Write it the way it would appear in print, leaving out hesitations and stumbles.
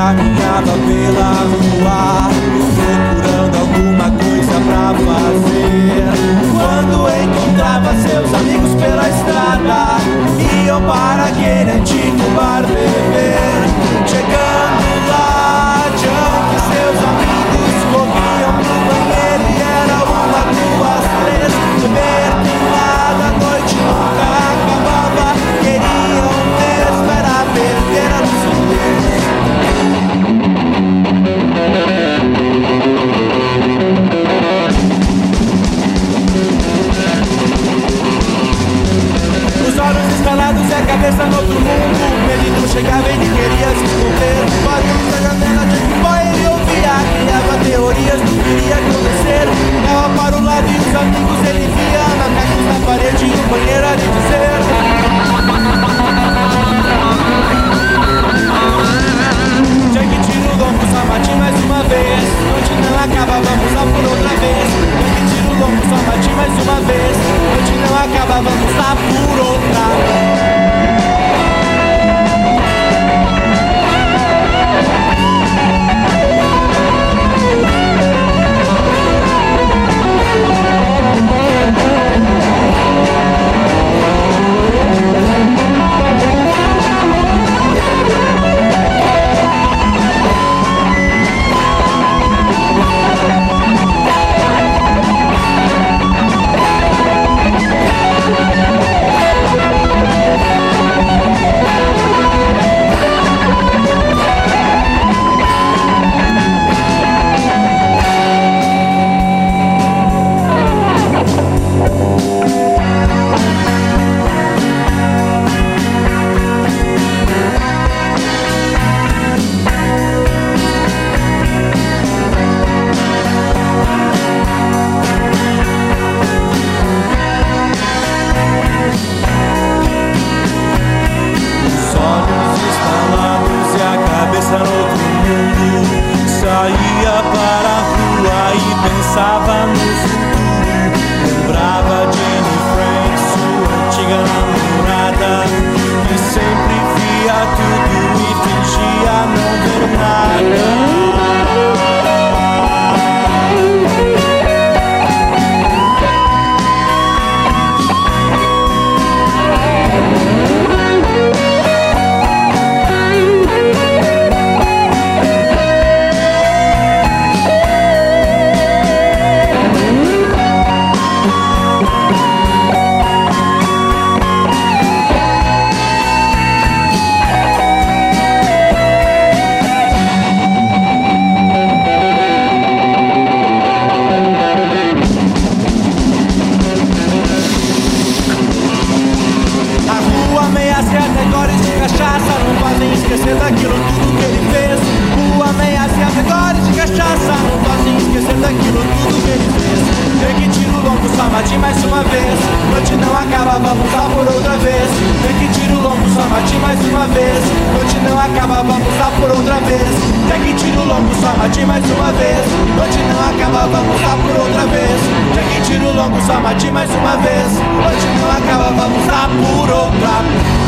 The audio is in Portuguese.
caminhava pela rua, procurando alguma coisa pra fazer, quando encontrava seus amigos pela estrada, iam para aquele antigo bar beber. Chegando lá, Junk e seus amigos corriam pro banheiro e era uma, duas, três. Beber queimada, a noite nunca acabava. Queriam mesmo era perder a lucidez. Os olhos escalados e a cabeça no outro mundo. O menino chegava e ele queria se esconder. Barulho da janela de Boy ele ouvia, criava teorias do que iria acontecer. Dava para o lado e os amigos ele via, macacos na parede e um banheiro a lhe dizer: Jack tira o longo, Samati mais uma vez. Noite não acaba, vamos lá por outra vez. Jack tira o longo, Samati mais uma vez. Noite não acaba, vamos lá por outra vez. Samati mais uma vez. Hoje não acaba, vamos lá por outra vez.